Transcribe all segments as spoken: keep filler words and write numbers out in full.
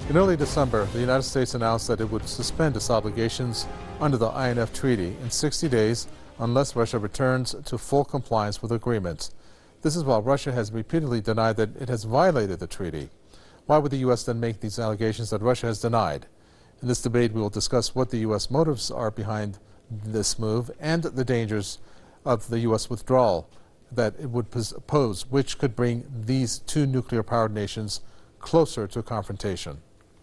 In early December, the United States announced that it would suspend its obligations under the I N F Treaty in sixty days unless Russia returns to full compliance with agreements. This is while Russia has repeatedly denied that it has violated the treaty. Why would the U S then make these allegations that Russia has denied? In this debate, we will discuss what the U S motives are behind this move and the dangers of the U S withdrawal that it would pose, which could bring these two nuclear-powered nations closer to confrontation.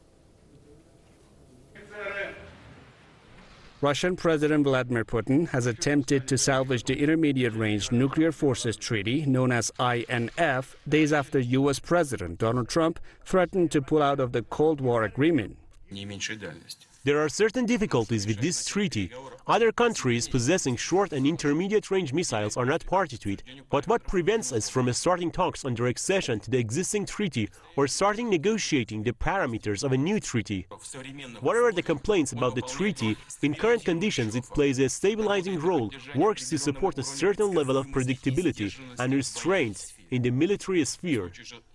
Russian President Vladimir Putin has attempted to salvage the Intermediate-Range Nuclear Forces Treaty, known as I N F, days after U S President Donald Trump threatened to pull out of the Cold War agreement. There are certain difficulties with this treaty. Other countries possessing short and intermediate-range missiles are not party to it, but what prevents us from starting talks under accession to the existing treaty or starting negotiating the parameters of a new treaty? Whatever the complaints about the treaty, in current conditions it plays a stabilizing role, works to support a certain level of predictability and restraint in the military sphere.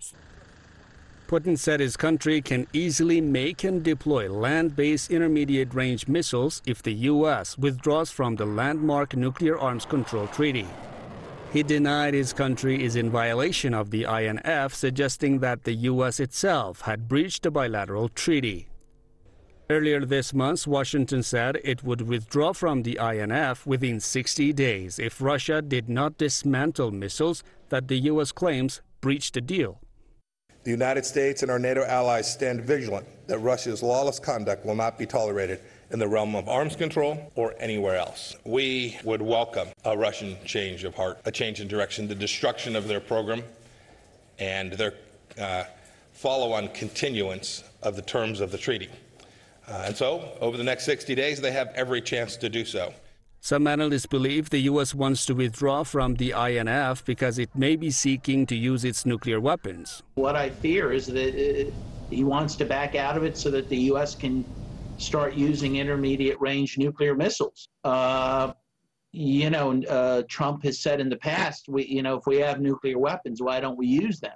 Putin said his country can easily make and deploy land-based intermediate-range missiles if the U S withdraws from the landmark Nuclear Arms Control Treaty. He denied his country is in violation of the I N F, suggesting that the U S itself had breached the bilateral treaty. Earlier this month, Washington said it would withdraw from the I N F within sixty days if Russia did not dismantle missiles that the U S claims breached the deal. The United States and our NATO allies stand vigilant that Russia's lawless conduct will not be tolerated in the realm of arms control or anywhere else. We would welcome a Russian change of heart, a change in direction, the destruction of their program, and their uh, follow-on continuance of the terms of the treaty. Uh, and so, over the next sixty days, they have every chance to do so. Some analysts believe the U S wants to withdraw from the I N F because it may be seeking to use its nuclear weapons. What I fear is that uh, he wants to back out of it so that the U S can start using intermediate-range nuclear missiles. Uh, you know, uh, Trump has said in the past, we, you know, if we have nuclear weapons, why don't we use them?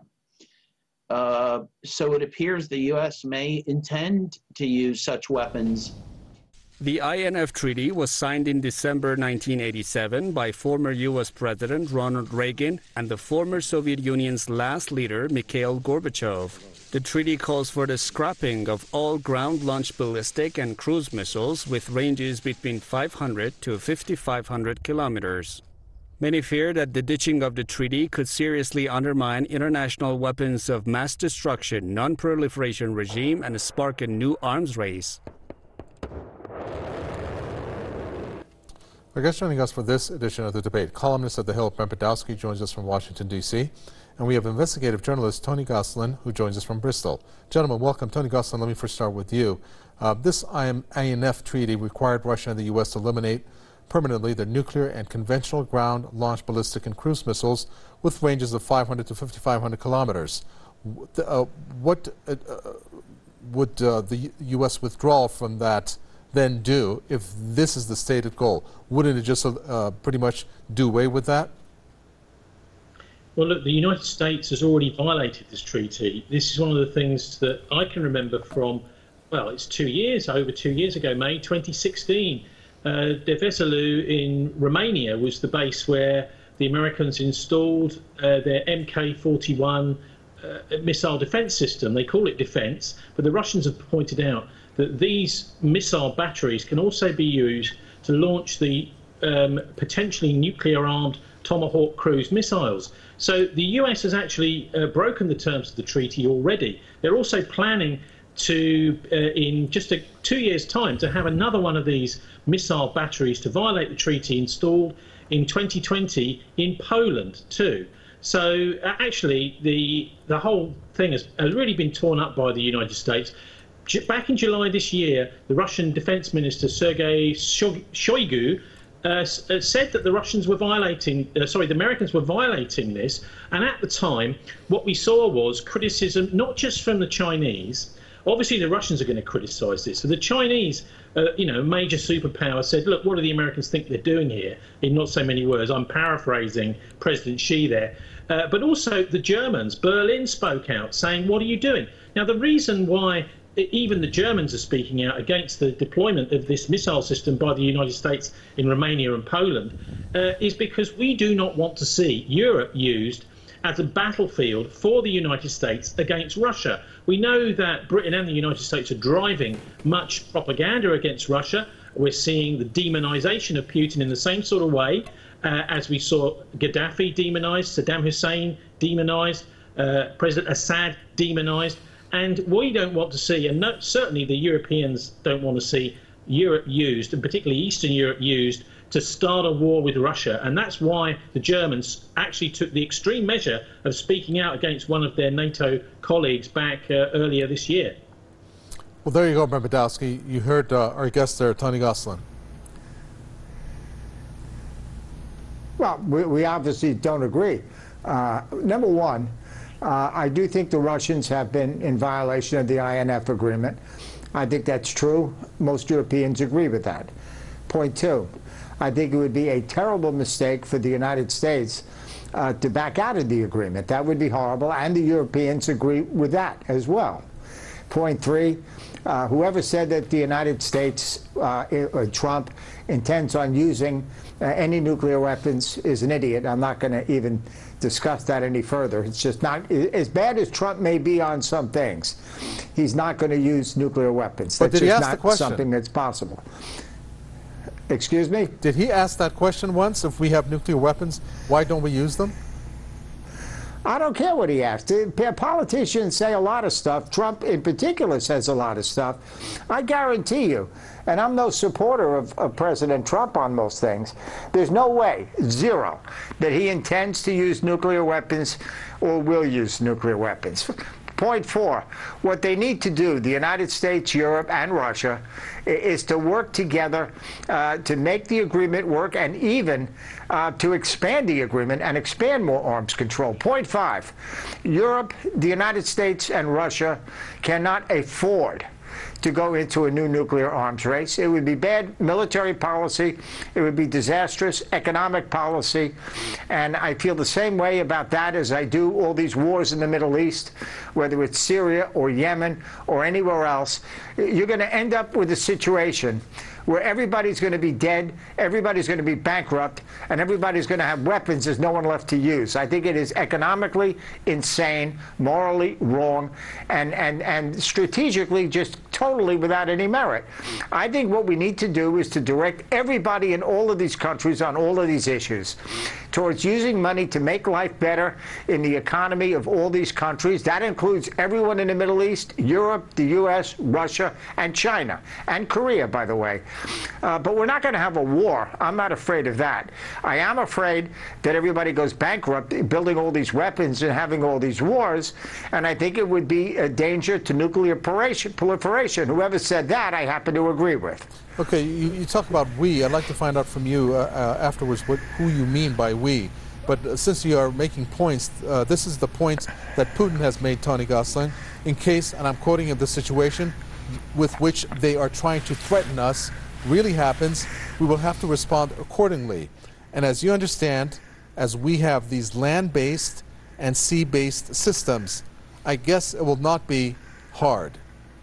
Uh, so it appears the U S may intend to use such weapons. The I N F Treaty was signed in December nineteen eighty-seven by former U S President Ronald Reagan and the former Soviet Union's last leader, Mikhail Gorbachev. The treaty calls for the scrapping of all ground-launched ballistic and cruise missiles with ranges between five hundred to fifty-five hundred kilometers. Many fear that the ditching of the treaty could seriously undermine international weapons of mass destruction, non-proliferation regime, and spark a new arms race. Our guest joining us for this edition of the debate, columnist at The Hill, Brent Badowski, joins us from Washington, D C And we have investigative journalist Tony Gosselin, who joins us from Bristol. Gentlemen, welcome. Tony Gosselin, let me first start with you. Uh, this I N F treaty required Russia and the U S to eliminate permanently their nuclear and conventional ground-launched ballistic and cruise missiles with ranges of five hundred to fifty-five hundred kilometers. Uh, what uh, would uh, the U S withdrawal from that then do if this is the stated goal? Wouldn't it just uh, pretty much do away with that? Well, look, the United States has already violated this treaty. This is one of the things that I can remember from, well, it's two years, over two years ago, May twenty sixteen. Uh, De Veselu in Romania was the base where the Americans installed uh, their M K forty-one uh, missile defense system. They call it defense, but the Russians have pointed out that these missile batteries can also be used to launch the um, potentially nuclear-armed Tomahawk cruise missiles. So the U S has actually uh, broken the terms of the treaty already. They're also planning to, uh, in just a, two years' time, to have another one of these missile batteries to violate the treaty installed in twenty twenty in Poland too. So uh, actually, the the whole thing has, has really been torn up by the United States. Back in July this year, the Russian Defense Minister Sergei Shoigu uh, said that the Russians were violating, uh, sorry, the Americans were violating this. And at the time, what we saw was criticism, not just from the Chinese. Obviously, the Russians are going to criticize this. So the Chinese, uh, you know, major superpower said, look, what do the Americans think they're doing here? In not so many words. I'm paraphrasing President Xi there. Uh, but also the Germans, Berlin spoke out saying, what are you doing? Now, the reason why even the Germans are speaking out against the deployment of this missile system by the United States in Romania and Poland, uh, is because we do not want to see Europe used as a battlefield for the United States against Russia. We know that Britain and the United States are driving much propaganda against Russia. We're seeing the demonization of Putin in the same sort of way uh, as we saw Gaddafi demonized, Saddam Hussein demonized, uh, President Assad demonized. And we don't want to see, and no, certainly the Europeans don't want to see Europe used, and particularly Eastern Europe used, to start a war with Russia. And that's why the Germans actually took the extreme measure of speaking out against one of their NATO colleagues back uh, earlier this year. Well, there you go, Brent Badowski. You heard uh, our guest there, Tony Gosselin. Well, we, we obviously don't agree. Uh, number one, uh, I do think the Russians have been in violation of the I N F agreement. I think that's true. Most Europeans agree with that. Point two, I think it would be a terrible mistake for the United States uh, to back out of the agreement. That would be horrible, and the Europeans agree with that as well. Point three, uh, whoever said that the United States, uh, or Trump, intends on using uh, any nuclear weapons is an idiot. I'm not going to even discuss that any further. It's just not, as bad as Trump may be on some things, he's not going to use nuclear weapons. But That's did he just ask the not question? something that's possible. Excuse me? Did he ask that question once? If we have nuclear weapons, why don't we use them? I don't care what he asked. Politicians say a lot of stuff. Trump in particular says a lot of stuff. I guarantee you, and I'm no supporter of, of President Trump on most things, there's no way, zero, that he intends to use nuclear weapons or will use nuclear weapons. Point four, what they need to do, the United States, Europe, and Russia, is to work together uh, to make the agreement work, and even uh, to expand the agreement and expand more arms control. Point five, Europe, the United States, and Russia cannot afford to go into a new nuclear arms race. It would be bad military policy. It would be disastrous economic policy. And I feel the same way about that as I do all these wars in the Middle East, whether it's Syria or Yemen or anywhere else. You're going to end up with a situation where everybody's going to be dead, everybody's going to be bankrupt, and everybody's going to have weapons there's no one left to use. I think it is economically insane, morally wrong, and, and, and strategically just totally without any merit. I think what we need to do is to direct everybody in all of these countries on all of these issues towards using money to make life better in the economy of all these countries. That includes everyone in the Middle East, Europe, the U S, Russia, and China, and Korea, by the way. Uh, but we're not going to have a war. I'm not afraid of that. I am afraid that everybody goes bankrupt building all these weapons and having all these wars, and I think it would be a danger to nuclear proliferation. Whoever said that, I happen to agree with. Okay, you, you talk about we. I'd like to find out from you uh, uh, afterwards what, who you mean by we. But uh, since you are making points, uh, this is the point that Putin has made, Tony Gosselin, in case, and I'm quoting of the situation, with which they are trying to threaten us really happens, we will have to respond accordingly. And as you understand, as we have these land-based and sea-based systems, I guess it will not be hard.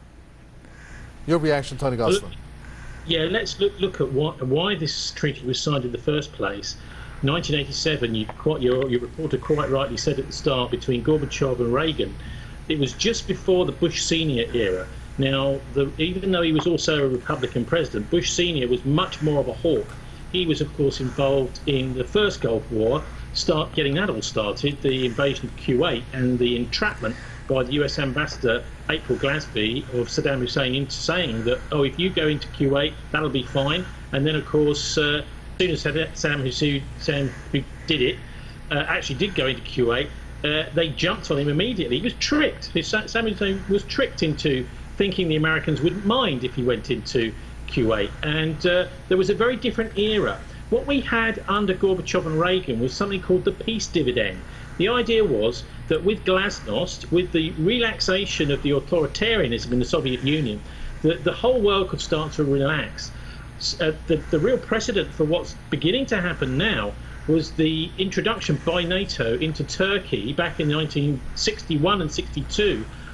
Your reaction, Tony Gosselin? Yeah, let's look look at what, why this treaty was signed in the first place. nineteen eighty-seven, you quite, your, your reporter quite rightly said at the start, between Gorbachev and Reagan, it was just before the Bush Senior era. Now, the, even though he was also a Republican president, Bush Senior was much more of a hawk. He was, of course, involved in the first Gulf War, start getting that all started, the invasion of Kuwait and the entrapment by the U S ambassador, April Glasby, of Saddam Hussein into saying that, oh, if you go into Kuwait, that'll be fine. And then, of course, uh, as soon as Saddam Hussein, who did it, uh, actually did go into Kuwait, uh, they jumped on him immediately. He was tricked. Saddam Hussein was tricked into thinking the Americans wouldn't mind if he went into Kuwait. And uh, there was a very different era. What we had under Gorbachev and Reagan was something called the peace dividend. The idea was that with glasnost, with the relaxation of the authoritarianism in the Soviet Union, the, the whole world could start to relax. Uh, the, the real precedent for what's beginning to happen now was the introduction by NATO into Turkey back in nineteen sixty-one and sixty-two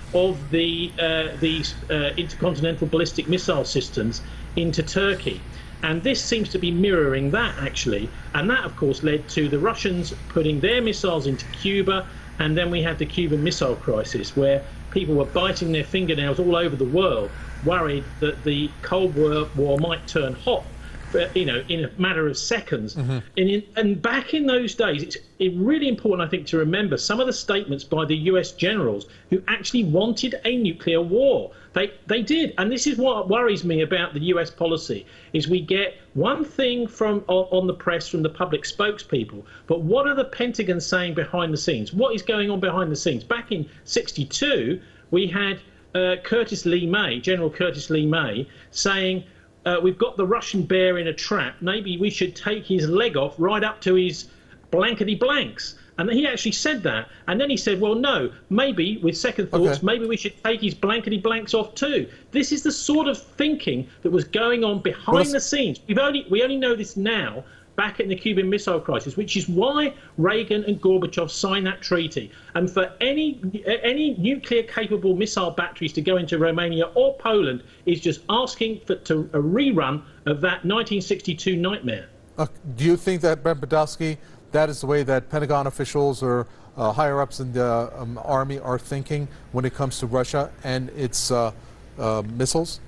of the uh, these uh, intercontinental ballistic missile systems into Turkey. And this seems to be mirroring that, actually. And that, of course, led to the Russians putting their missiles into Cuba. And then we had the Cuban Missile Crisis, where people were biting their fingernails all over the world, worried that the Cold War, war might turn hot, but, you know, in a matter of seconds. Mm-hmm. and, in, and back in those days, it's it really important, I think, to remember some of the statements by the U S generals who actually wanted a nuclear war. They they did, and this is what worries me about the U S policy, is we get one thing from on the press from the public spokespeople, but what are the Pentagon saying behind the scenes? What is going on behind the scenes? Back in sixty-two, we had uh, Curtis Lee May, General Curtis Lee May, saying, Uh, we've got the Russian bear in a trap. Maybe we should take his leg off right up to his blankety blanks. And he actually said that. And then he said, well, no, maybe, with second thoughts, okay. maybe we should take his blankety blanks off too. This is the sort of thinking that was going on behind well, the scenes. We've only, we only know this now, back in the Cuban Missile Crisis, which is why Reagan and Gorbachev signed that treaty. And for any any nuclear-capable missile batteries to go into Romania or Poland is just asking for to, a rerun of that nineteen sixty-two nightmare. Uh, do you think that, Brent Badowski, that is the way that Pentagon officials or uh, higher-ups in the um, Army are thinking when it comes to Russia and its uh, uh, missiles?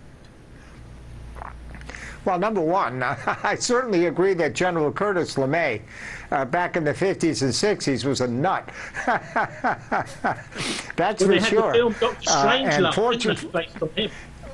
Well, number one, I certainly agree that General Curtis LeMay, uh, back in the fifties and sixties, was a nut. That's well, for they had sure. The film Doctor Strangelove, uh, fortune- based on him.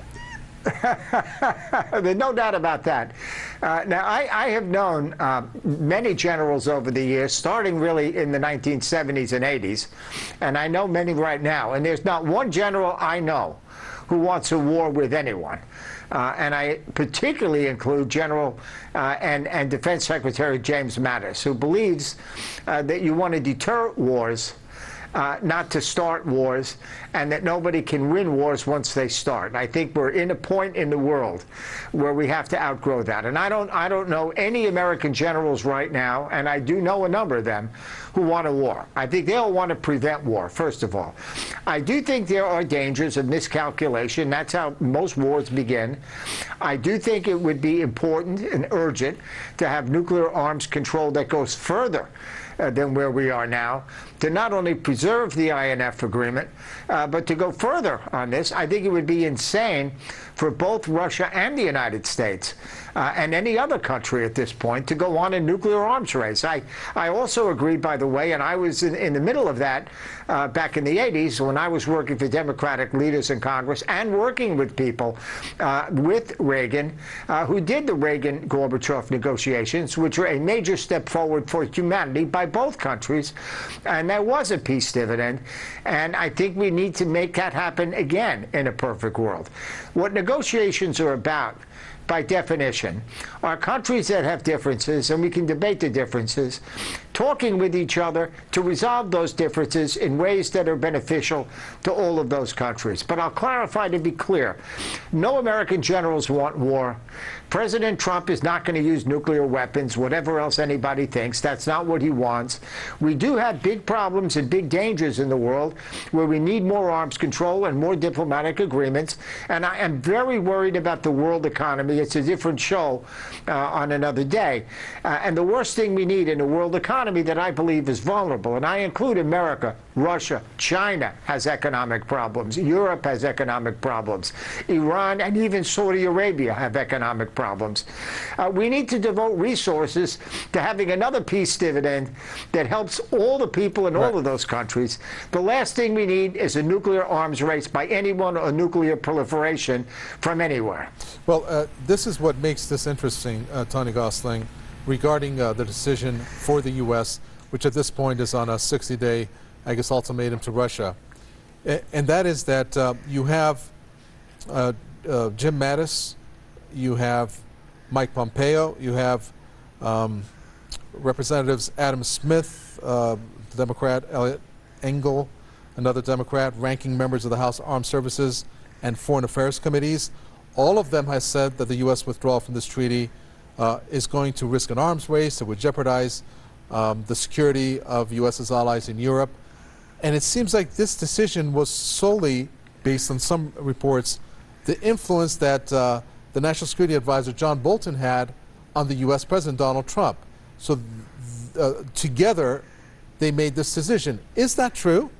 There's no doubt about that. Uh, now, I, I have known uh, many generals over the years, starting really in the nineteen seventies and eighties, and I know many right now. And there's not one general I know who wants a war with anyone. Uh, and I particularly include General uh, and, and Defense Secretary James Mattis, who believes uh, that you want to deter wars, uh, not to start wars, and that nobody can win wars once they start. I think we're in a point in the world where we have to outgrow that. And I don't, I don't know any American generals right now, and I do know a number of them, who want a war. I think they'll want to prevent war, first of all. I do think there are dangers of miscalculation. That's how most wars begin. I do think it would be important and urgent to have nuclear arms control that goes further Uh, than where we are now, to not only preserve the I N F agreement, uh, but to go further on this. I think it would be insane for both Russia and the United States uh, and any other country at this point to go on a nuclear arms race. I, I also agree, by the way, and I was in, in the middle of that uh, back in the eighties when I was working for Democratic leaders in Congress and working with people uh, with Reagan uh, who did the Reagan-Gorbachev negotiations, which were a major step forward for humanity by both countries, and there was a peace dividend, and I think we need to make that happen again in a perfect world. What negotiations are about, by definition, are countries that have differences, and we can debate the differences, talking with each other to resolve those differences in ways that are beneficial to all of those countries. But I'll clarify to be clear, no American generals want war. President Trump is not going to use nuclear weapons, whatever else anybody thinks. That's not what he wants. We do have big problems and big dangers in the world where we need more arms control and more diplomatic agreements. And I am very worried about the world economy. It's a different show uh, on another day. Uh, and the worst thing we need in a world economy that I believe is vulnerable, and I include America, Russia, China has economic problems. Europe has economic problems. Iran and even Saudi Arabia have economic problems. Uh, we need to devote resources to having another peace dividend that helps all the people in all right. of those countries. The last thing we need is a nuclear arms race by anyone or nuclear proliferation from anywhere. Well, uh, this is what makes this interesting, uh, Tony Gosling, regarding uh, the decision for the U S, which at this point is on a sixty-day, I guess, ultimatum to Russia. A and that is that uh, you have uh, uh, Jim Mattis, you have Mike Pompeo, you have um, Representatives Adam Smith, uh, Democrat, Elliot Engel, another Democrat, ranking members of the House Armed Services and Foreign Affairs Committees. All of them has said that the U S withdrawal from this treaty uh, is going to risk an arms race. It would jeopardize um, the security of U S's allies in Europe. And it seems like this decision was solely based on some reports, the influence that uh, the National Security Advisor John Bolton had on the U S President Donald Trump. So uh, together, they made this decision. Is that true?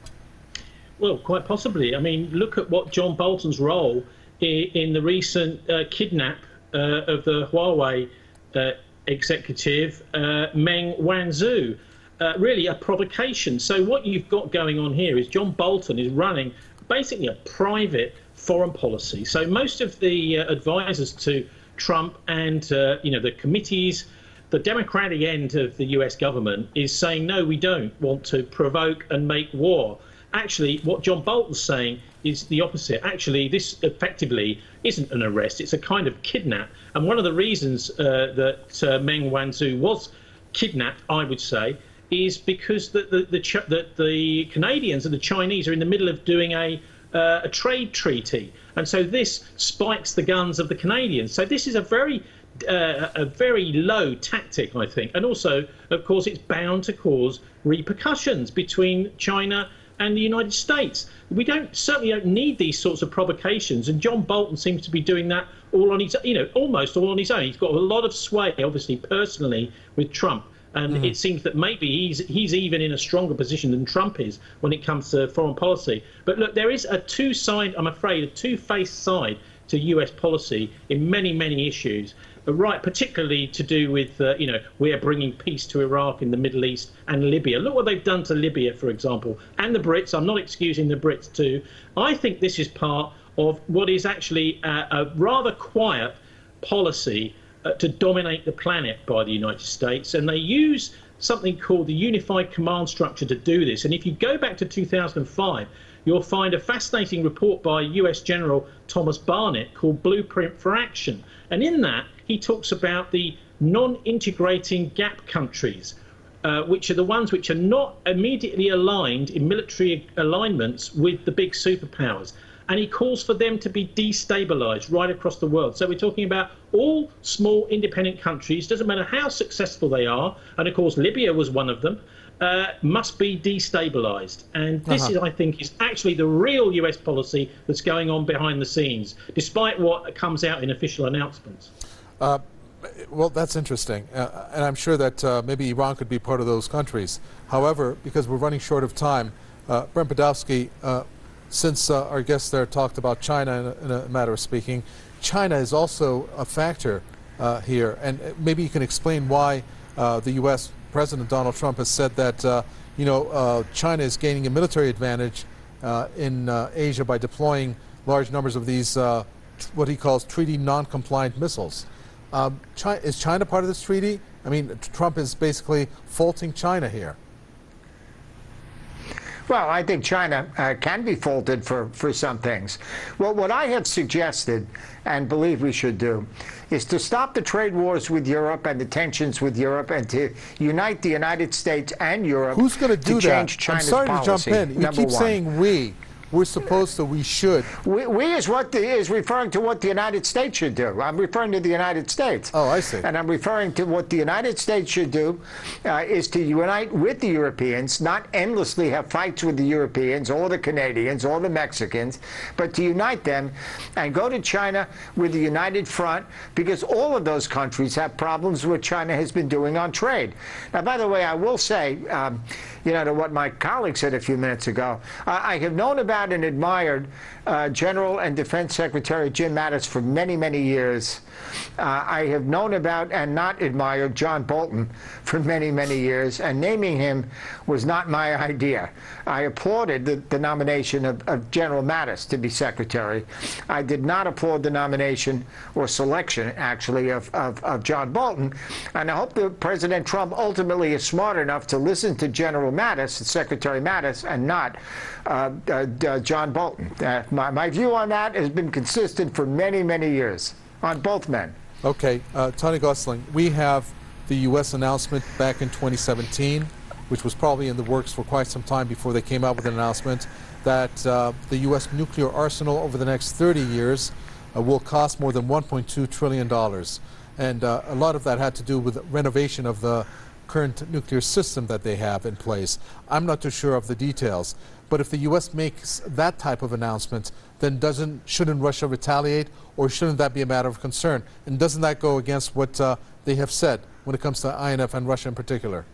Well, quite possibly. I mean, look at what John Bolton's role in, in the recent uh, kidnap uh, of the Huawei uh, executive, uh, Meng Wanzhou. Uh, really a provocation. So what you've got going on here is John Bolton is running basically a private foreign policy. So most of the uh, advisors to Trump and uh, you know, the committees, the Democratic end of the U S government is saying, no, we don't want to provoke and make war. Actually, what John Bolton's saying is the opposite. Actually, this effectively isn't an arrest. It's a kind of kidnap. And one of the reasons uh, that uh, Meng Wanzhou was kidnapped, I would say, is because the, the, the, Ch the, the Canadians and the Chinese are in the middle of doing a, uh, a trade treaty. And so this spikes the guns of the Canadians. So this is a very, uh, a very low tactic, I think. And also, of course, it's bound to cause repercussions between China and the United States. We don't certainly don't need these sorts of provocations. And John Bolton seems to be doing that all on his, you know, almost all on his own. He's got a lot of sway, obviously, personally, with Trump. And mm. it seems that maybe he's he's even in a stronger position than Trump is when it comes to foreign policy. But look, there is a two-side, I'm afraid, a two-faced side to U S policy in many, many issues. Right, particularly to do with, uh, you know, we're bringing peace to Iraq in the Middle East and Libya. Look what they've done to Libya, for example, and the Brits. I'm not excusing the Brits too. I think this is part of what is actually a, a rather quiet policy Uh, to dominate the planet by the United States, and they use something called the Unified Command Structure to do this. And if you go back to two thousand five, you'll find a fascinating report by U S General Thomas Barnett called Blueprint for Action. And in that, he talks about the non-integrating gap countries, uh, which are the ones which are not immediately aligned in military alignments with the big superpowers. And he calls for them to be destabilized right across the world. So we're talking about all small independent countries, doesn't matter how successful they are, and of course Libya was one of them, uh, must be destabilized. And this, uh-huh. is, I think, is actually the real U S policy that's going on behind the scenes, despite what comes out in official announcements. Uh, well, that's interesting. Uh, and I'm sure that uh, maybe Iran could be part of those countries. However, because we're running short of time, uh, Brent Badowski, uh, since uh, our guest there talked about China in a, in a matter of speaking, China is also a factor uh, here. And maybe you can explain why uh, the U S President Donald Trump has said that, uh, you know, uh, China is gaining a military advantage uh, in uh, Asia by deploying large numbers of these, uh, what he calls treaty non-compliant missiles. Um, China, is China part of this treaty? I mean, Trump is basically faulting China here. Well, I think China uh, can be faulted for, for some things. Well, what I have suggested and believe we should do is to stop the trade wars with Europe and the tensions with Europe and to unite the United States and Europe. Who's going to do to that? change China's I'm sorry policy, to jump in. You keep one. saying we. We're supposed to, we should. We, we is what the, is referring to what the United States should do. I'm referring to the United States. Oh, I see. And I'm referring to what the United States should do uh, is to unite with the Europeans, not endlessly have fights with the Europeans or the Canadians or the Mexicans, but to unite them and go to China with the united front, because all of those countries have problems with China has been doing on trade. Now, by the way, I will say, um, you know, to what my colleague said a few minutes ago, uh, I have known about and admired uh, General and Defense Secretary Jim Mattis for many, many years. Uh, I have known about and not admired John Bolton for many, many years, and naming him was not my idea. I applauded the, the nomination of, of General Mattis to be Secretary. I did not applaud the nomination or selection, actually, of, of, of John Bolton, and I hope that President Trump ultimately is smart enough to listen to General Mattis, Secretary Mattis, and not uh, uh, uh, John Bolton. Uh, my, my view on that has been consistent for many, many years. On both men. Okay, uh, Tony Gosling, we have the U S announcement back in twenty seventeen, which was probably in the works for quite some time before they came out with an announcement, that uh, the U S nuclear arsenal over the next thirty years uh, will cost more than one point two trillion dollars. And uh, a lot of that had to do with renovation of the current nuclear system that they have in place. I'm not too sure of the details. But if the U S makes that type of announcement, then doesn't shouldn't Russia retaliate, or shouldn't that be a matter of concern? And doesn't that go against what uh, they have said when it comes to I N F and Russia in particular?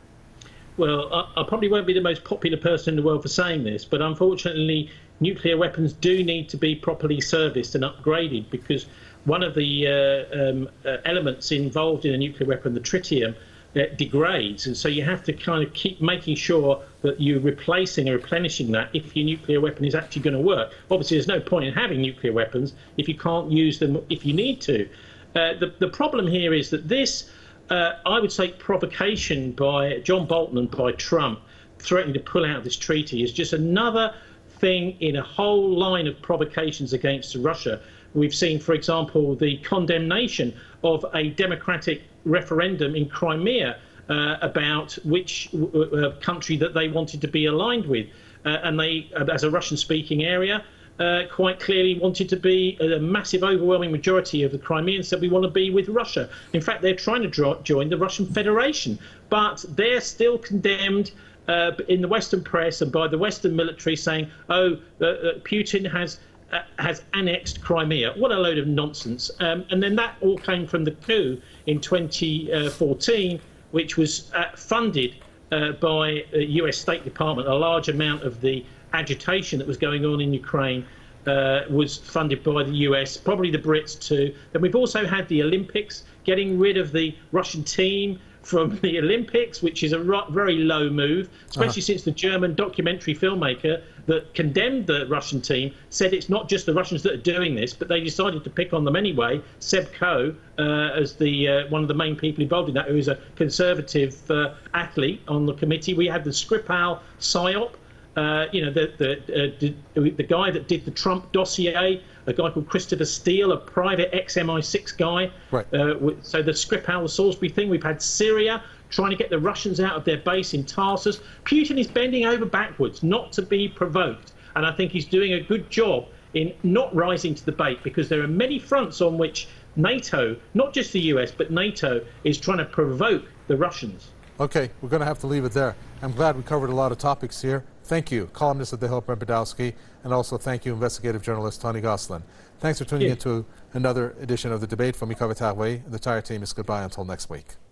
Well, I, I probably won't be the most popular person in the world for saying this, but unfortunately, nuclear weapons do need to be properly serviced and upgraded, because one of the uh, um, uh, elements involved in a nuclear weapon, the tritium, uh, degrades, and so you have to kind of keep making sure that you're replacing or replenishing that if your nuclear weapon is actually going to work. Obviously, there's no point in having nuclear weapons if you can't use them if you need to. Uh, the, the problem here is that this, uh, I would say, provocation by John Bolton and by Trump threatening to pull out of this treaty is just another thing in a whole line of provocations against Russia. We've seen, for example, the condemnation of a democratic referendum in Crimea uh, about which uh, country that they wanted to be aligned with. Uh, and they, as a Russian-speaking area, uh, quite clearly wanted to be a massive, overwhelming majority of the Crimeans said we want to be with Russia. In fact, they're trying to draw, join the Russian Federation, but they're still condemned uh, in the Western press and by the Western military, saying, oh, uh, uh, Putin has uh, has annexed Crimea. What a load of nonsense. Um, and then that all came from the coup in twenty fourteen, which was uh, funded uh, by the U S State Department. A large amount of the agitation that was going on in Ukraine uh, was funded by the U S, probably the Brits too. Then we've also had the Olympics, getting rid of the Russian team from the Olympics, which is a very low move, especially uh-huh. since the German documentary filmmaker that condemned the Russian team said it's not just the Russians that are doing this, but they decided to pick on them anyway. Seb Coe, uh, as the uh, one of the main people involved in that, who is a conservative uh, athlete on the committee. We had the Skripal PSYOP, uh, you know, the the, uh, the guy that did the Trump dossier, a guy called Christopher Steele, a private ex-M I six guy. Right. Uh, so the Skripal, the Salisbury thing. We've had Syria trying to get the Russians out of their base in Tarsus. Putin is bending over backwards not to be provoked. And I think he's doing a good job in not rising to the bait, because there are many fronts on which NATO, not just the U S, but NATO, is trying to provoke the Russians. Okay, we're going to have to leave it there. I'm glad we covered a lot of topics here. Thank you, columnist at The Hill, Brent Badowski, and also thank you, investigative journalist Tony Gosselin. Thanks for tuning in to another edition of The Debate. From me, Kaveh Taghweh, the entire team is goodbye until next week.